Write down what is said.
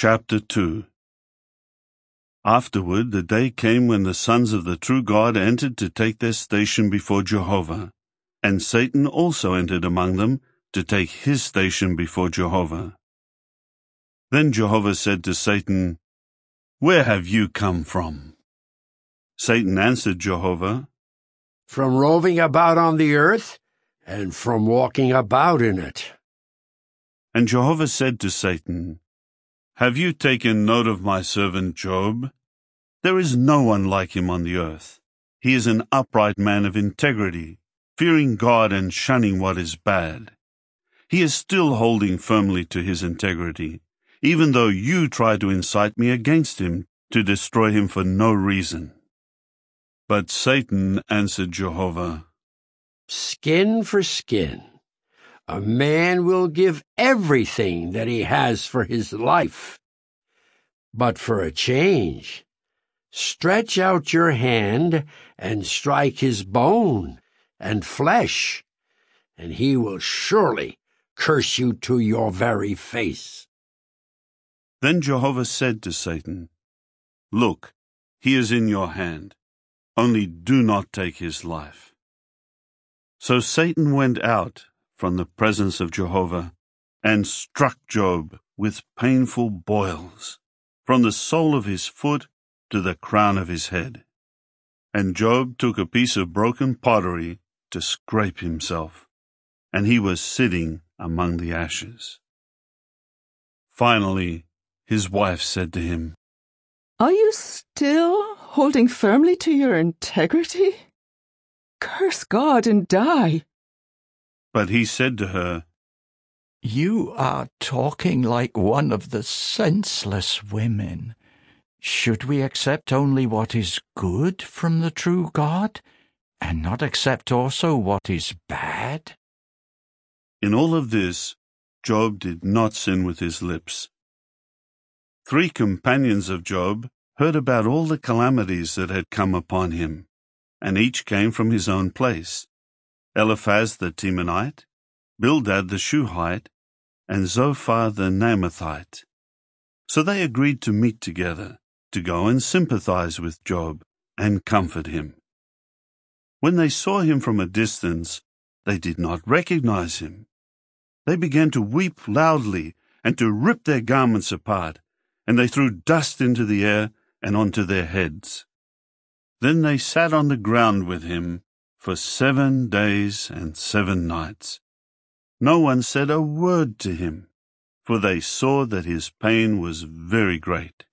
Chapter 2. Afterward the day came when the sons of the true God entered to take their station before Jehovah, and Satan also entered among them to take his station before Jehovah. Then Jehovah said to Satan, "Where have you come from?" Satan answered Jehovah, "From roving about on the earth, and from walking about in it." And Jehovah said to Satan, "Have you taken note of my servant Job? There is no one like him on the earth. He is an upright man of integrity, fearing God and shunning what is bad. He is still holding firmly to his integrity, even though you try to incite me against him to destroy him for no reason." But Satan answered Jehovah, "Skin for skin. A man will give everything that he has for his life. But for a change, stretch out your hand and strike his bone and flesh, and he will surely curse you to your very face." Then Jehovah said to Satan, "Look, he is in your hand. Only do not take his life." So Satan went out from the presence of Jehovah and struck Job with painful boils, from the sole of his foot to the crown of his head. And Job took a piece of broken pottery to scrape himself, and he was sitting among the ashes. Finally, his wife said to him, "Are you still holding firmly to your integrity? Curse God and die." But he said to her, "You are talking like one of the senseless women. Should we accept only what is good from the true God, and not accept also what is bad?" In all of this, Job did not sin with his lips. 3 companions of Job heard about all the calamities that had come upon him, and each came from his own place: Eliphaz the Temanite, Bildad the Shuhite, and Zophar the Naamathite. So they agreed to meet together, to go and sympathize with Job and comfort him. When they saw him from a distance, they did not recognize him. They began to weep loudly and to rip their garments apart, and they threw dust into the air and onto their heads. Then they sat on the ground with him for 7 days and 7 nights. No one said a word to him, for they saw that his pain was very great.